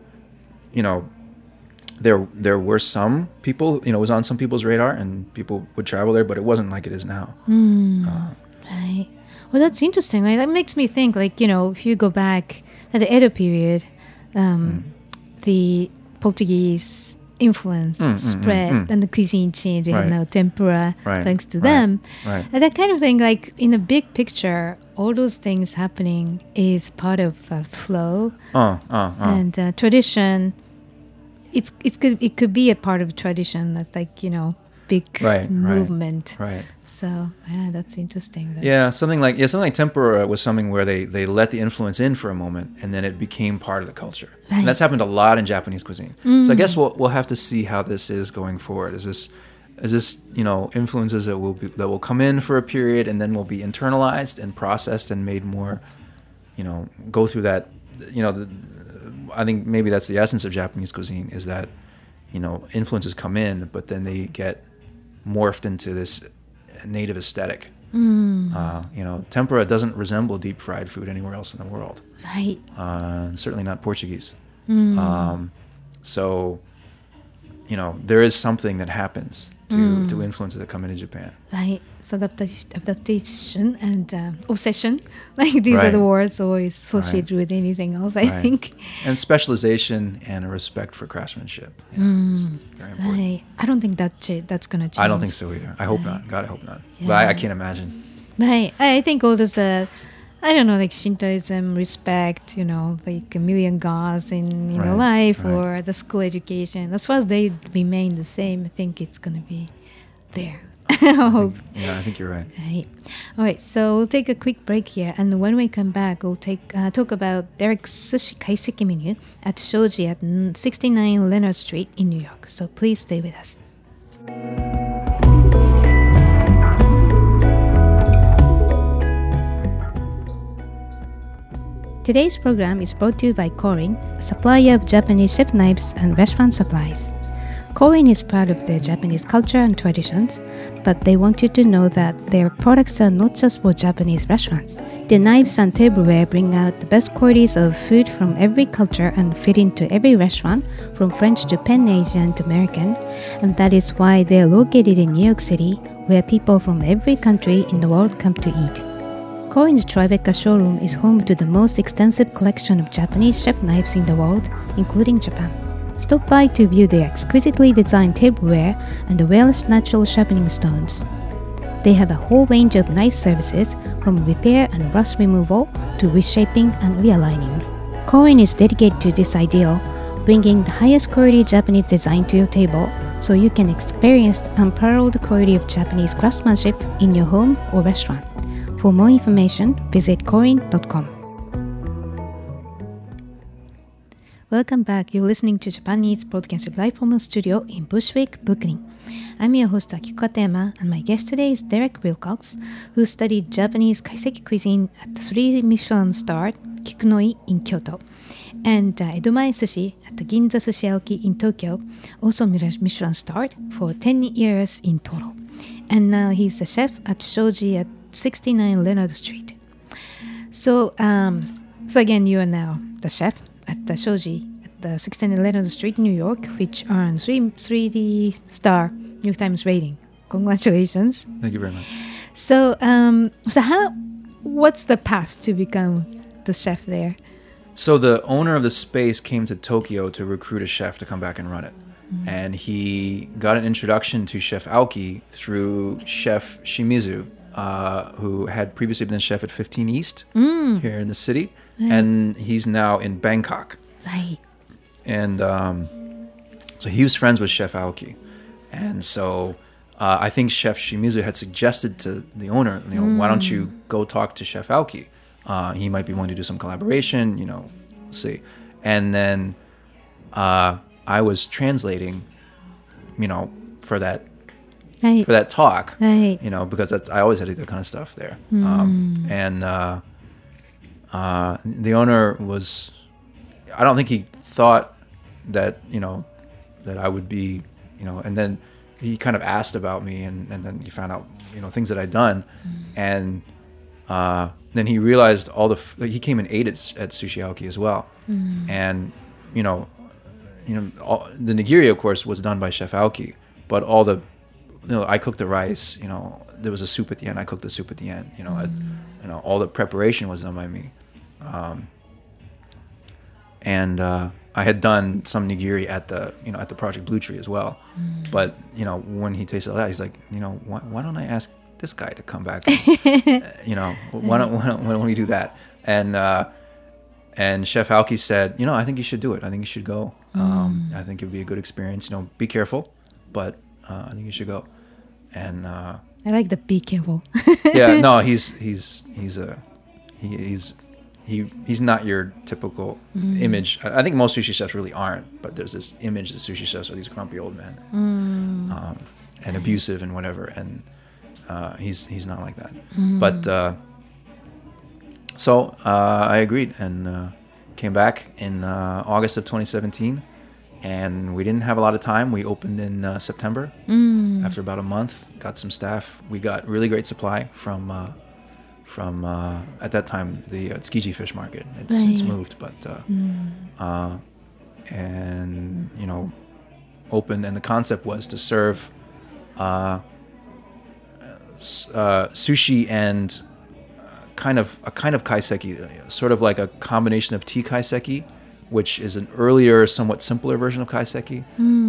there were some people, it was on some people's radar, and people would travel there, but it wasn't like it is now. Right. Well, that's interesting. Right? That makes me think, if you go back at the Edo period, the Portuguese influence spread and the cuisine changed. We have now tempura thanks to them. Right. And that kind of thing, in the big picture, all those things happening is part of flow and tradition. It could be a part of tradition. That's big movement. Right. So that's interesting. Something like tempura was something where they let the influence in for a moment, and then it became part of the culture. Right. And that's happened a lot in Japanese cuisine. So I guess we'll have to see how this is going forward. Is this influences that will come in for a period and then will be internalized and processed and made more, go through that, I think maybe that's the essence of Japanese cuisine, is that, influences come in, but then they get morphed into this native aesthetic. Tempura doesn't resemble deep fried food anywhere else in the world. Right. Certainly not Portuguese. So, there is something that happens to influences that come into Japan. Right. So adaptation and obsession, these are the words always associated with anything else, I think. And specialization and a respect for craftsmanship. It's very important. Right. I don't think that's going to change. I don't think so either. I hope not. God, I hope not. Yeah. But I can't imagine. Right. I think all this, Shintoism, respect, a million gods in life, or the school education. As far as they remain the same, I think it's going to be there. I hope. I think you're right. Right. All right. So we'll take a quick break here, and when we come back, we'll talk about Derek's sushi kaiseki menu at Shoji at 69 Leonard Street in New York. So please stay with us. Today's program is brought to you by Korin, a supplier of Japanese chef knives and restaurant supplies. Korin is proud of their Japanese culture and traditions, but they want you to know that their products are not just for Japanese restaurants. The knives and tableware bring out the best qualities of food from every culture and fit into every restaurant, from French to Pan Asian to American, and that is why they are located in New York City, where people from every country in the world come to eat. Korin's Tribeca showroom is home to the most extensive collection of Japanese chef knives in the world, including Japan. Stop by to view their exquisitely designed tableware and the Welsh natural sharpening stones. They have a whole range of knife services, from repair and rust removal to reshaping and realigning. Korin is dedicated to this ideal, bringing the highest quality Japanese design to your table, so you can experience the unparalleled quality of Japanese craftsmanship in your home or restaurant. For more information, visit korin.com. Welcome back. You're listening to Japan Eats broadcast live from a studio in Bushwick, Brooklyn. I'm your host Akiko Katayama, and my guest today is Derek Wilcox, who studied Japanese kaiseki cuisine at the 3 Michelin star Kikunoi in Kyoto, and Edomae Sushi at the Ginza Sushi Aoki in Tokyo, also Michelin starred for 10 years in total. And now he's the chef at Shoji at 69 Leonard Street. So again, you are now the chef at the Shoji at the 69 Leonard Street, New York, which earned 3D star New York Times rating. Congratulations. Thank you very much. So, what's the path to become the chef there? So the owner of the space came to Tokyo to recruit a chef to come back and run it. Mm-hmm. And he got an introduction to Chef Aoki through Chef Shimizu, who had previously been a chef at 15 East here in the city. Right. And he's now in Bangkok. Right. And so he was friends with Chef Aoki. And so I think Chef Shimizu had suggested to the owner, why don't you go talk to Chef Aoki? He might be willing to do some collaboration, we'll see. And then I was translating, for that talk, right. Because I always had to do that kind of stuff there. And the owner was, I don't think he thought that, that I would be, and then he kind of asked about me, and then he found out, things that I'd done. And then he realized he came and ate at Sushi Aoki as well. And, the nigiri, of course, was done by Chef Aoki, but all the, I cooked the rice, there was a soup at the end. I cooked the soup at the end, all the preparation was done by me. And I had done some nigiri at the Project Blue Tree as well. But, when he tasted that, he's like, why don't I ask this guy to come back? Why don't we do that? And Chef Aoki said, I think you should do it. I think you should go. I think it would be a good experience. Be careful, but I think you should go. And I like the be careful. Yeah, no, he's not your typical image. I think most sushi chefs really aren't, but there's this image that sushi chefs are these grumpy old men, and abusive and whatever. And he's not like that. But so I agreed and came back in August of 2017, and we didn't have a lot of time. We opened in September. After about a month, got some staff. We got really great supply from at that time the Tsukiji Fish Market. It's moved, but and opened, and the concept was to serve sushi and kind of kaiseki, sort of like a combination of tea kaiseki, which is an earlier, somewhat simpler version of kaiseki,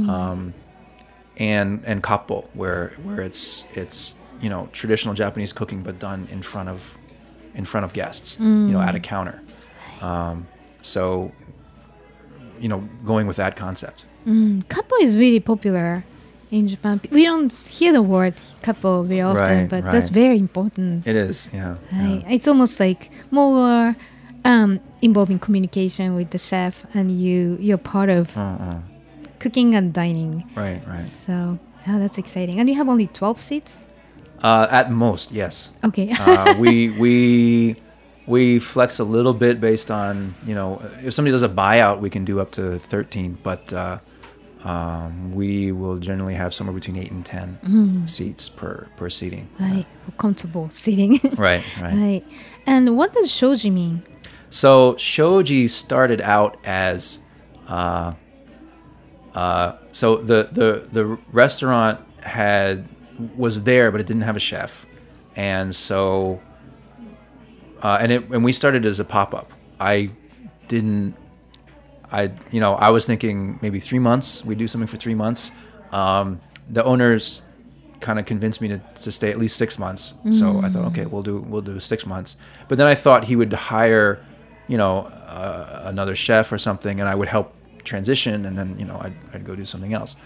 and kappo, where it's traditional Japanese cooking but done in front of guests, at a counter. So going with that concept. Kappo is really popular in Japan. We don't hear the word kappo very often, but that's very important. It is, yeah. It's almost like more involving communication with the chef, and you're part of cooking and dining. Right. So that's exciting. And you have only 12 seats? At most, yes. Okay. We flex a little bit based on, if somebody does a buyout, we can do up to 13, but we will generally have somewhere between 8 and 10 seats per seating. Right. Comfortable seating. Right. Right. And what does shoji mean? So shoji started out as so the restaurant was there, but it didn't have a chef, and so and we started as a pop-up. I was thinking maybe 3 months. We do something for 3 months. The owners kind of convinced me to stay at least 6 months. So I thought, okay, we'll do 6 months. But then I thought he would hire, another chef or something, and I would help transition, and then I'd go do something else.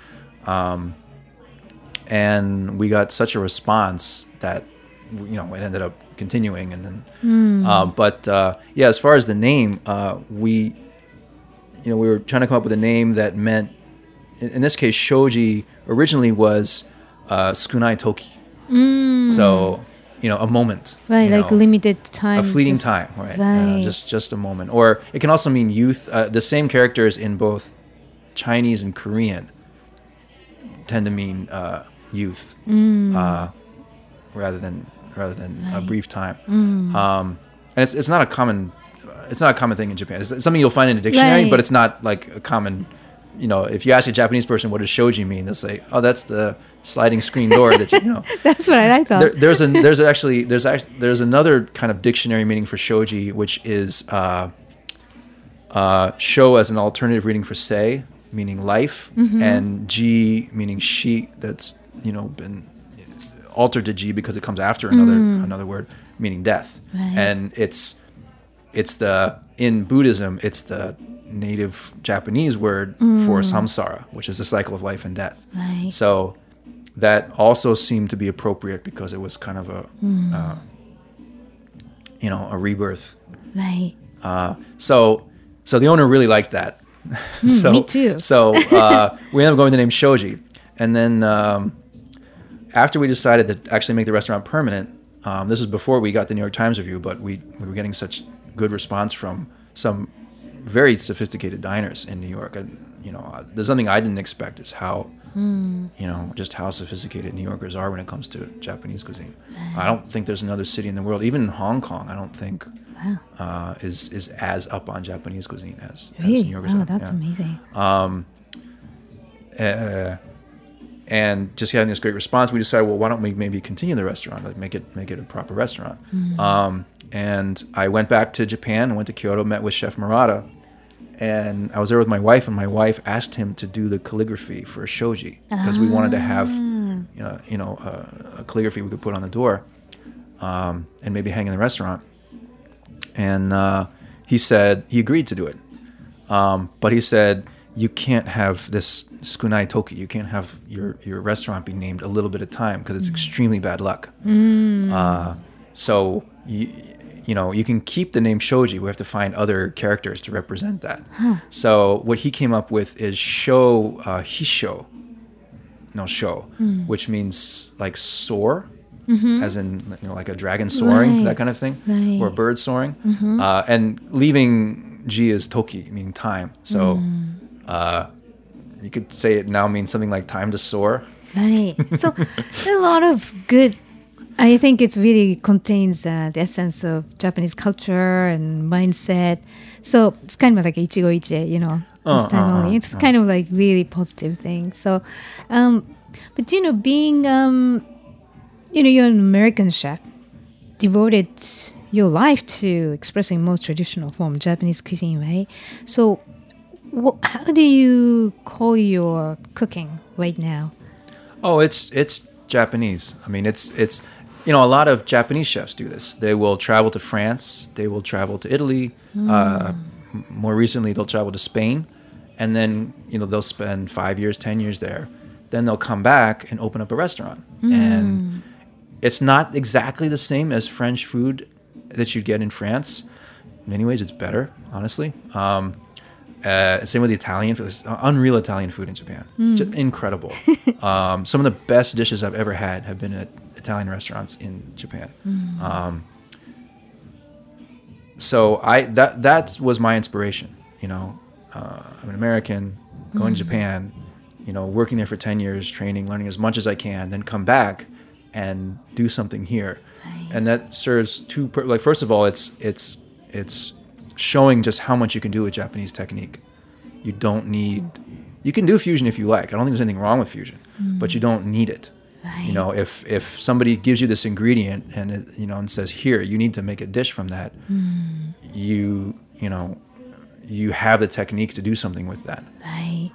And we got such a response that it ended up continuing, and then as far as the name, we were trying to come up with a name that meant, in this case, shoji originally was tsukunai toki. So, a moment. Right, like limited time. A fleeting time, right. Just a moment. Or it can also mean youth. The same characters in both Chinese and Korean tend to mean youth rather than a brief time. And it's not a common thing in Japan. It's something you'll find in a dictionary, but it's not like a common. If you ask a Japanese person what does shoji mean, they'll say, "Oh, that's the sliding screen door that That's what I thought. There's another kind of dictionary meaning for shoji, which is sho as an alternative reading for sei, meaning life, and ji meaning she. That's been altered to ji because it comes after another word meaning death, and it's in Buddhism it's the native Japanese word for samsara, which is the cycle of life and death. Right. So that also seemed to be appropriate because it was kind of a rebirth. Right. So the owner really liked that. Me too. So we ended up going with the name Shoji, and then after we decided to actually make the restaurant permanent, this was before we got the New York Times review, but we were getting such good response from some very sophisticated diners in New York. And, there's something I didn't expect is how, just how sophisticated New Yorkers are when it comes to Japanese cuisine. I don't think there's another city in the world, even in Hong Kong, I don't think is as up on Japanese cuisine as New Yorkers are. Oh, that's amazing. And just having this great response, we decided, well, why don't we maybe continue the restaurant, like make it a proper restaurant. And I went back to Japan and went to Kyoto, met with Chef Murata, and I was there with my wife, and my wife asked him to do the calligraphy for shoji because we wanted to have, a calligraphy we could put on the door, and maybe hang in the restaurant. And he said he agreed to do it, but he said, you can't have this tsukunai toki. You can't have your restaurant be named a little bit of time because it's extremely bad luck. So you can keep the name shoji. We have to find other characters to represent that. So what he came up with is sho, which means like soar, as in like a dragon soaring, that kind of thing, or a bird soaring. And leaving ji is toki, meaning time. So you could say it now means something like time to soar. Right. So there's a lot of good. I think it really contains the essence of Japanese culture and mindset. So it's kind of like ichigo ichi, this time only. It's kind of like really positive thing. So, but being, you're an American chef, devoted your life to expressing most traditional form of Japanese cuisine, right? So, how do you call your cooking right now? Oh, it's Japanese. I mean, it's a lot of Japanese chefs do this. They will travel to France. They will travel to Italy. More recently, they'll travel to Spain, and then they'll spend 5 years, 10 years there. Then they'll come back and open up a restaurant. And it's not exactly the same as French food that you'd get in France. In many ways, it's better, honestly. Same with the Italian food. There's unreal Italian food in Japan. Just incredible. Some of the best dishes I've ever had have been at Italian restaurants in Japan. So that was my inspiration. I'm an American going to Japan, working there for 10 years, training, learning as much as I can, then come back and do something here. Right. And that serves like, first of all, it's showing just how much you can do with Japanese technique. You can do fusion if you like. I don't think there's anything wrong with fusion, but you don't need it. Right. If somebody gives you this ingredient and and says, here, you need to make a dish from that, you have the technique to do something with that. Right.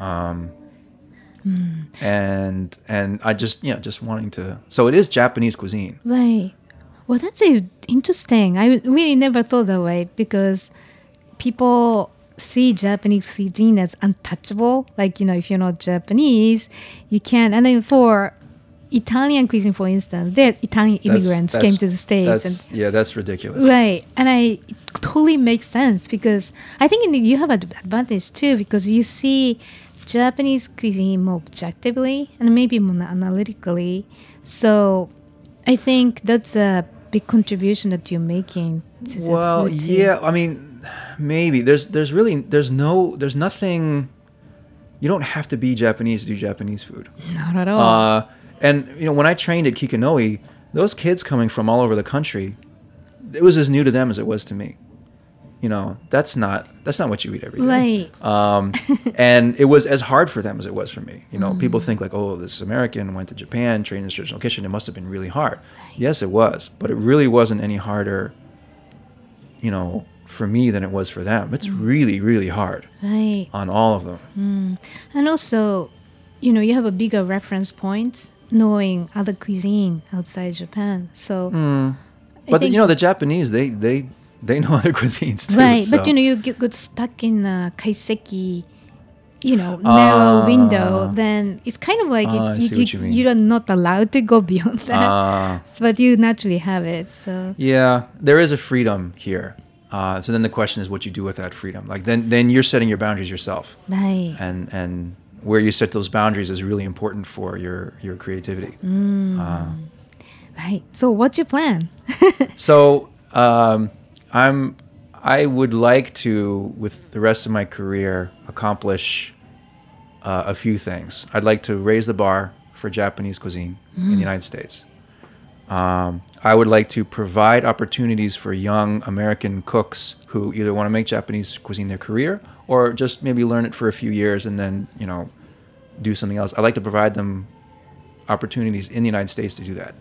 And I just wanting to, so it is Japanese cuisine. Right. Well, that's interesting. I really never thought that way, because people see Japanese cuisine as untouchable. Like, if you're not Japanese, you can't. And then for Italian cuisine, for instance, the Italian immigrants came to the States. That's ridiculous. Right. And it totally makes sense, because I think you have an advantage too, because you see Japanese cuisine more objectively and maybe more analytically. So I think that's a big contribution that you're making to the food too. Yeah, I mean, maybe there's nothing. You don't have to be Japanese to do Japanese food. Not at all. And when I trained at Kikanoi, those kids coming from all over the country, it was as new to them as it was to me. That's not what you eat every day. Right. And it was as hard for them as it was for me. People think like, oh, this American went to Japan, trained in the traditional kitchen. It must have been really hard. Right. Yes, it was, but it really wasn't any harder, for me than it was for them. It's really, really hard. Right. On all of them. And also, you have a bigger reference point knowing other cuisine outside Japan. So, but the Japanese, they know other cuisines too. Right, so. but you get stuck in a kaiseki, narrow window. Then it's kind of like you're not allowed to go beyond that. But you naturally have it. So yeah, there is a freedom here. So then the question is what you do with that freedom. Like then you're setting your boundaries yourself. Right. And where you set those boundaries is really important for your creativity. Right. So what's your plan? So I would like to, with the rest of my career, accomplish a few things. I'd like to raise the bar for Japanese cuisine in the United States. I would like to provide opportunities for young American cooks who either want to make Japanese cuisine their career or just maybe learn it for a few years and then, do something else. I'd like to provide them opportunities in the United States to do that,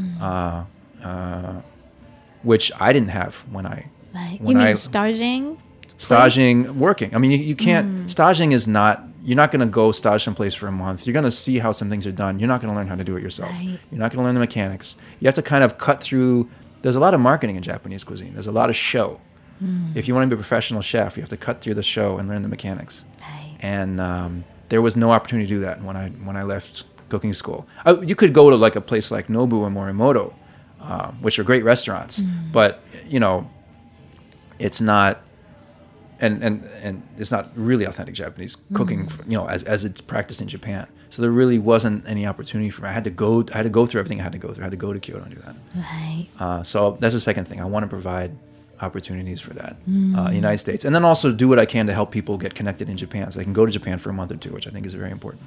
which I didn't have when I... Right. You mean staging? Staging, working. I mean, you can't... Staging is not... You're not going to go stage someplace for a month. You're going to see how some things are done. You're not going to learn how to do it yourself. Right. You're not going to learn the mechanics. You have to kind of cut through... There's a lot of marketing in Japanese cuisine. There's a lot of show. If you want to be a professional chef, you have to cut through the show and learn the mechanics. Right. And there was no opportunity to do that when I left cooking school. You could go to like a place like Nobu or Morimoto, which are great restaurants, but it's not, and it's not really authentic Japanese cooking, as it's practiced in Japan. So there really wasn't any opportunity for me. I had to go through everything I had to go through. I had to go to Kyoto and do that. Right. So that's the second thing. I want to provide opportunities for that in the United States, and then also do what I can to help people get connected in Japan, so they can go to Japan for a month or two, which I think is very important.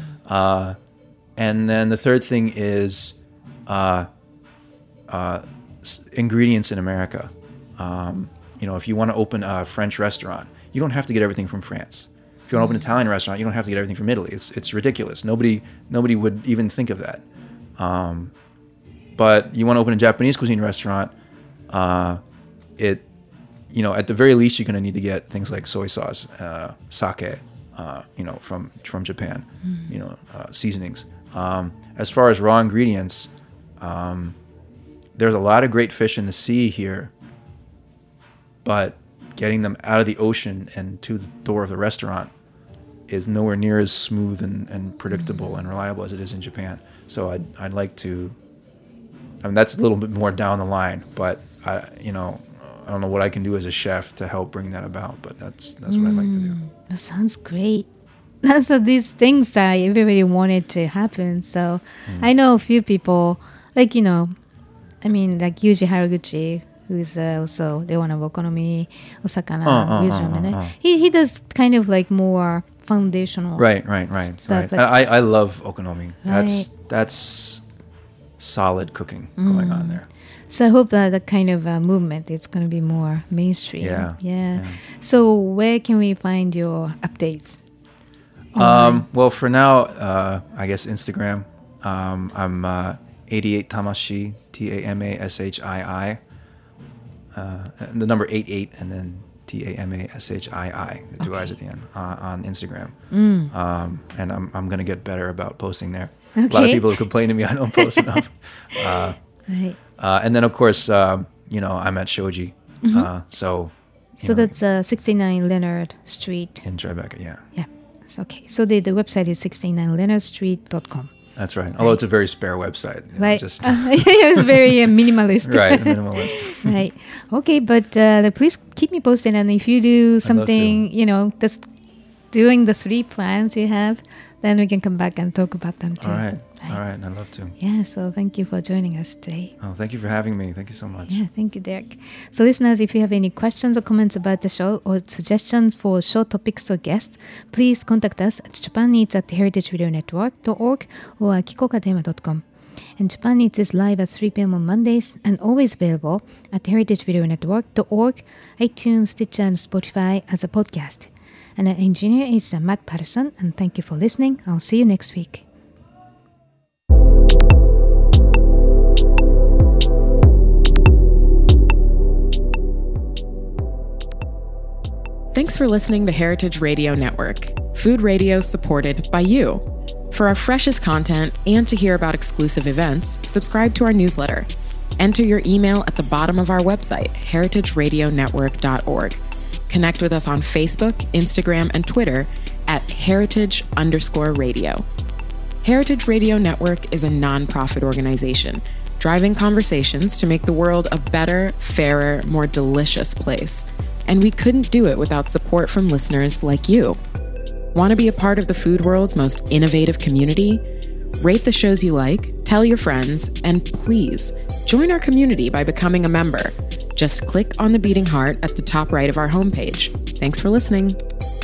And then the third thing is ingredients in America. If you want to open a French restaurant, you don't have to get everything from France. If you want to open an Italian restaurant, you don't have to get everything from Italy. It's ridiculous. Nobody would even think of that. But you want to open a Japanese cuisine restaurant, at the very least, you're going to need to get things like soy sauce, sake, from Japan, seasonings. As far as raw ingredients, there's a lot of great fish in the sea here, but getting them out of the ocean and to the door of the restaurant is nowhere near as smooth and predictable and reliable as it is in Japan. So I'd like to, that's a little bit more down the line, but I don't know what I can do as a chef to help bring that about, but that's what I'd like to do. That sounds great. That's these things that everybody wanted to happen. So I know a few people, like Yuji Haraguchi, who is also they want to okonomi, osakana, he does kind of like more foundational. Right. stuff, but- I love okonomi. Right. That's solid cooking going on there. So I hope that the kind of movement is going to be more mainstream. Yeah. So where can we find your updates? Well, for now, I guess Instagram. I'm 88 Tamashi, Tamashii. The number 88 and then Tamashii, the two eyes at the end, on Instagram. And I'm going to get better about posting there. A lot of Okay. people complain to me I don't post enough. Right. And then, of course, I'm at Shoji. So That's 69 Leonard Street. in Tribeca, yeah. Yeah. It's okay. So the website is 69leonardstreet.com. That's right. Although it's a very spare website. Right. Just It was very minimalist. right, minimalist. Right. Okay, but please keep me posted. And if you do something, just doing the 3 plans you have, then we can come back and talk about them too. All right. I'd love to. Yeah, so thank you for joining us today. Oh, thank you for having me. Thank you so much. Yeah, thank you, Derek. So listeners, if you have any questions or comments about the show or suggestions for show topics or guests, please contact us at japaneats@heritageradionetwork.org or akikokatema.com. And Japan Eats is live at 3 p.m. on Mondays and always available at heritageradionetwork.org, iTunes, Stitcher, and Spotify as a podcast. And our engineer is Matt Patterson, and thank you for listening. I'll see you next week. Thanks for listening to Heritage Radio Network, food radio supported by you. For our freshest content and to hear about exclusive events, subscribe to our newsletter. Enter your email at the bottom of our website, heritageradionetwork.org. Connect with us on Facebook, Instagram, and Twitter at heritage_radio. Heritage Radio Network is a nonprofit organization driving conversations to make the world a better, fairer, more delicious place. And we couldn't do it without support from listeners like you. Want to be a part of the food world's most innovative community? Rate the shows you like, tell your friends, and please join our community by becoming a member. Just click on the beating heart at the top right of our homepage. Thanks for listening.